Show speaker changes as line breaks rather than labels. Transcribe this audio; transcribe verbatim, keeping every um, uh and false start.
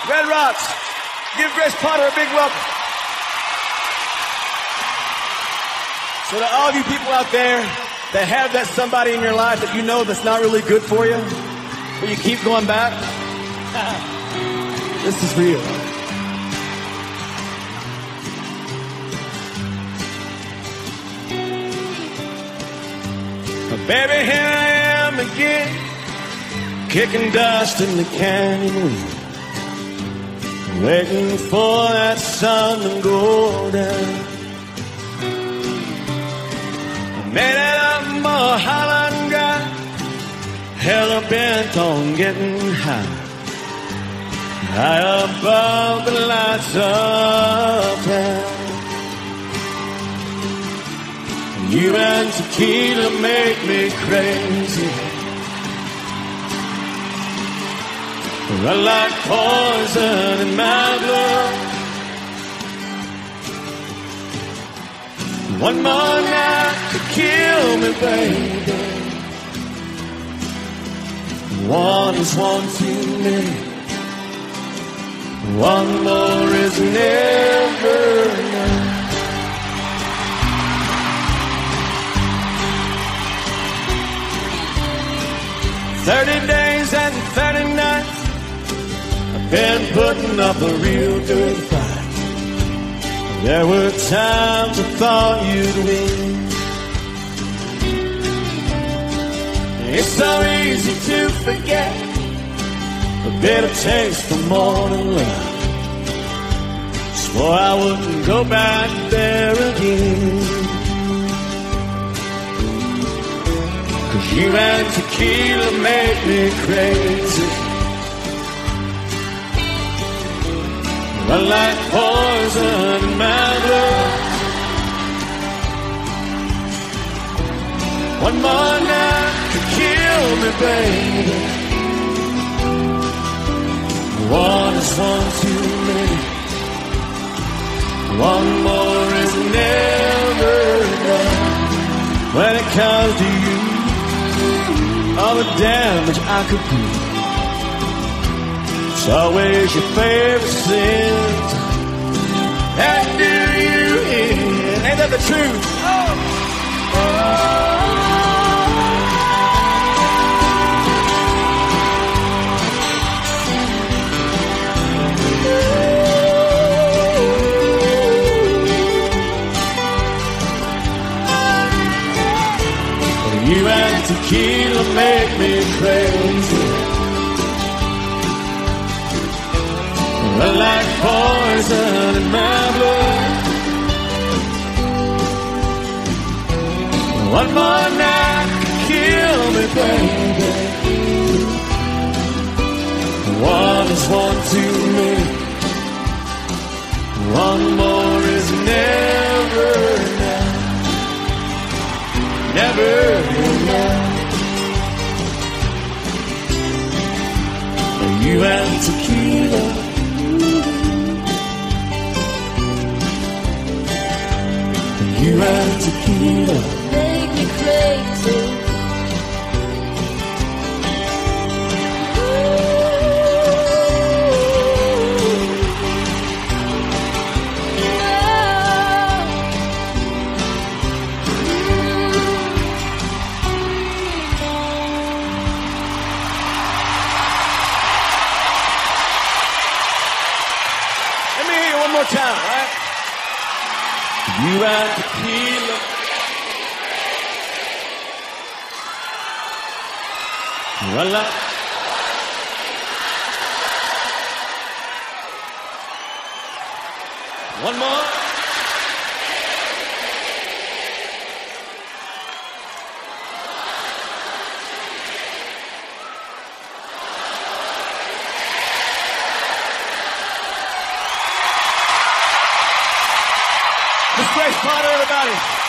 Red Rocks. Give Grace Potter a big welcome. So to all of you people out there that have that somebody in your life that you know that's not really good for you, but you keep going back, this is for you. But baby, here I am again, kicking dust in the canyon wind, waiting for that sun to go down. Made it up more Highland guy, hella bent on getting high, high above the lights of town. You and tequila make me crazy, run like poison in my blood. One more night to kill me, baby. One is one too many. One more is never enough. Thirty days and thirty nights I've been putting up a real good fight. There were times I thought you'd win. It's so easy to forget a bitter taste from morning love. Swore I wouldn't go back there again. 'Cause you and tequila make me crazy, run like poison in my blood. One more night to kill me, baby. One is one too many. One more is never enough. When it comes to you, all the damage I could do, it's always your favorite sins. And do you hear? Ain't that the truth? Oh. Oh. You and tequila make me crazy, run like poison in my blood. One more night to kill me, baby. One is one too many. One more is never enough. Never enough. You and tequila, you and tequila
make me crazy.
One more time, right? You and tequila, run like. One more. Miss Grace Potter, everybody.